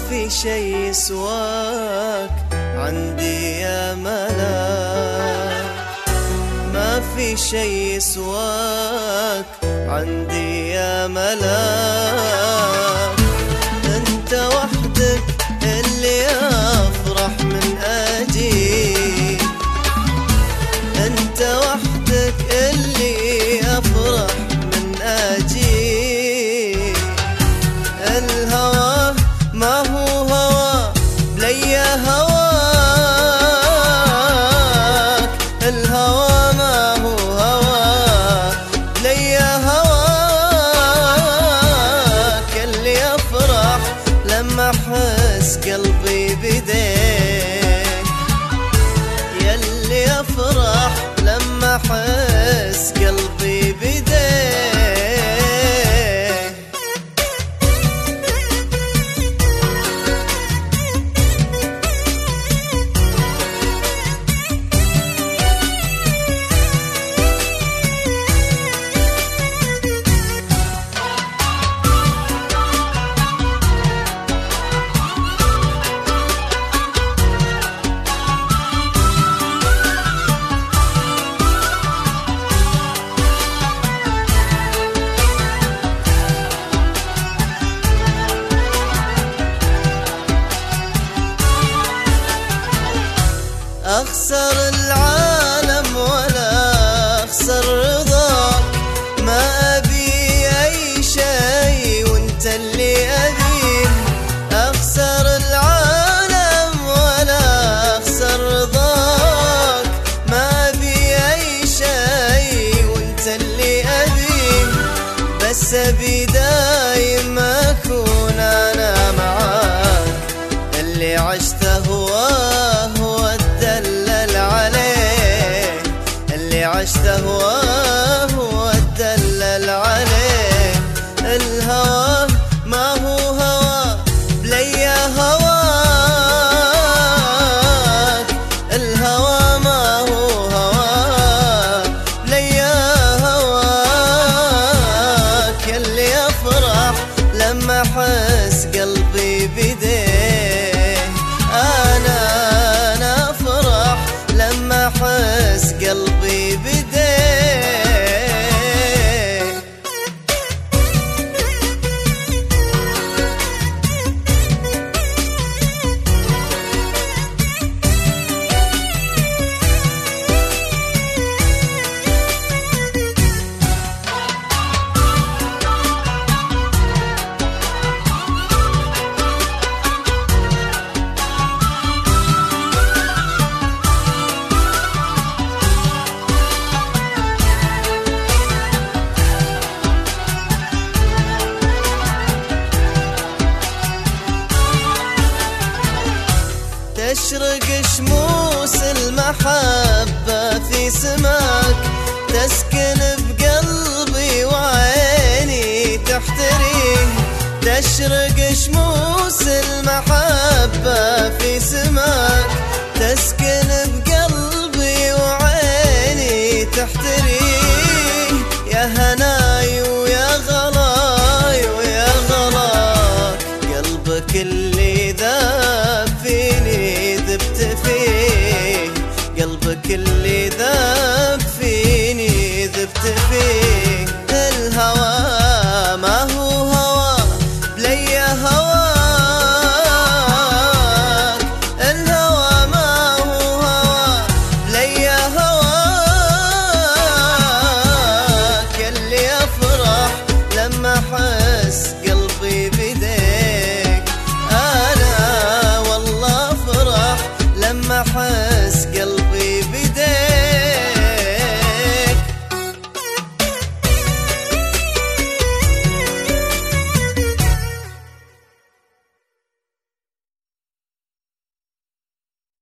في شي يسواك عندي يا ملاك، ما في شي يسواك عندي يا ملاك. انت وحدك اللي افرح من اجيك، انت وحدك اللي افرح من اجيك. الهوى ما هو هوى بليا هواك، الهوى ما هو هوى بليا هواك. اللي افرح لما احس قلبي بديك، يلي افرح لما احس قلبي بديك. أخسر العالم ولا أخسر رضاك، ما أبي أي شي وانت اللي أبيه. أخسر العالم ولا أخسر رضاك، ما أبي أي شي وانت اللي أبيه. بس أبي دايم أكون أنا معاك، اللي عشته هواه عشته واتدلل عليه. الهوى ما هو هوى بليا هواك، الهوى ما هو هوى بليا هواك. اللي افرح لما احس قلبي بديه، انا افرح لما احس قلبي بديه. تشرق شموس المحبة في سماك، تسكن بقلبي وعيني تحتريه. تشرق شموس المحبة في سماك، تسكن بقلبي وعيني تحتريه. يا هناي ويا غلاي ويا غلاك، قلبك اللي ذاب فيني ذبت فيه، قلبك اللي ذاب فيني ذبت فيه.